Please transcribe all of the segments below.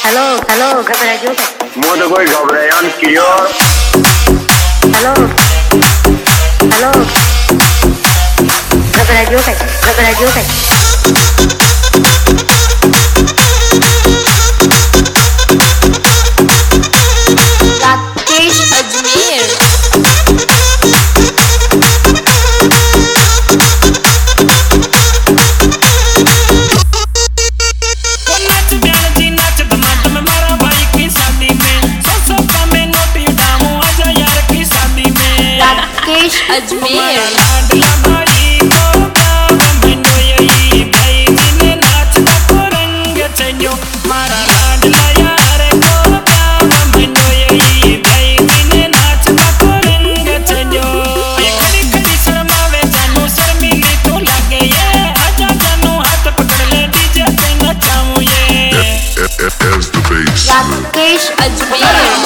Hello घबराइयो मो तो कोई घबरायान कियो हेलो घबराइयो राकेश अजमेर अजमेर राकेश अजमेर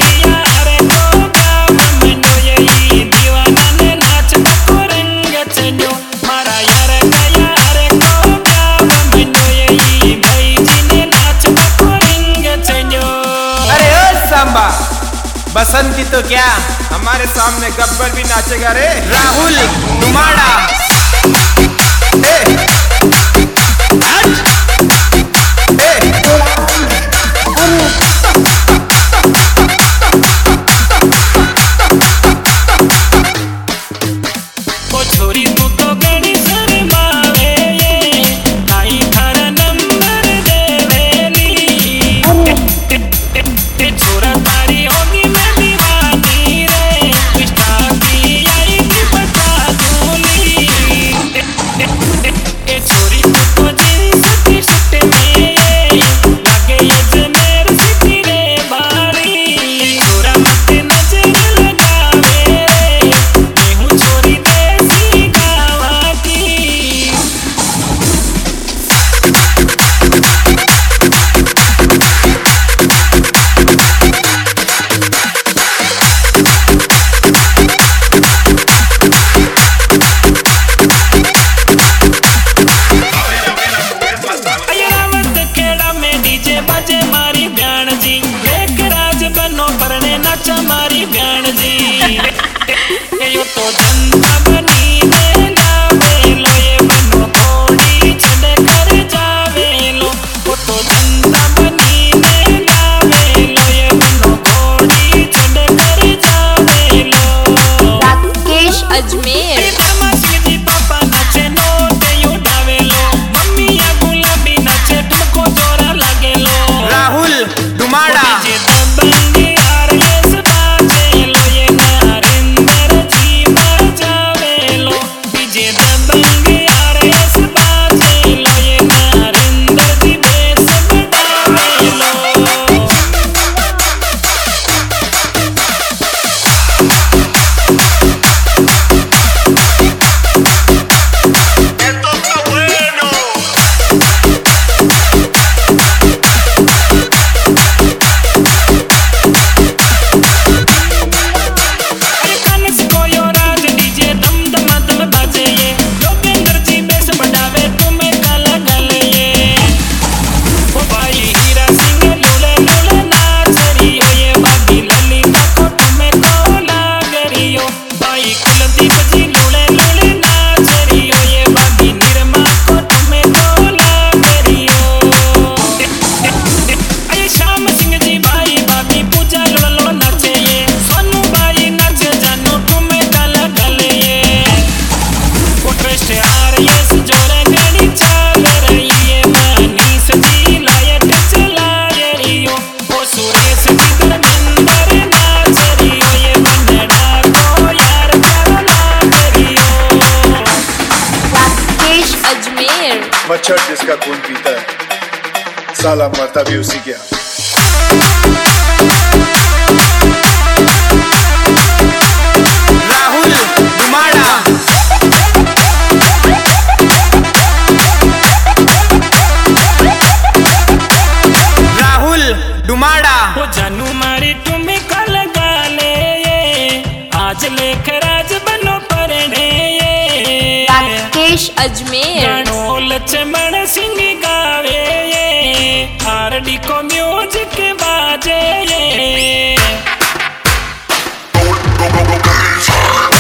बसंती तो क्या हमारे सामने गब्बर भी नाचेगा रे। राहुल दुमाड़ा हमारी बहन जी यो तो जनता बनी ने लावे लो ये बनो थोड़ी छड़ कर जावे लो वो तो जनता बनी ने लावे लो ये बनो थोड़ी छड़ कर जावे लो। राकेश अजमेर पापा नाचे नोटे उठावे लो मम्मी या गुलाबी नाचे तुमको जोरा लागे लो। राहुल दुमाड़ा मच्छर जिसका खून पीता है साला मरता भी उसी के हाथ। राहुल दुमाड़ा राहुल दुमाड़ा वो जानू मारी तुम्हें कल गाले आज लेख राज बनो परने राकेश अजमेर लक्ष्मण सिंह गावे आरडी को म्यूजिक बाजे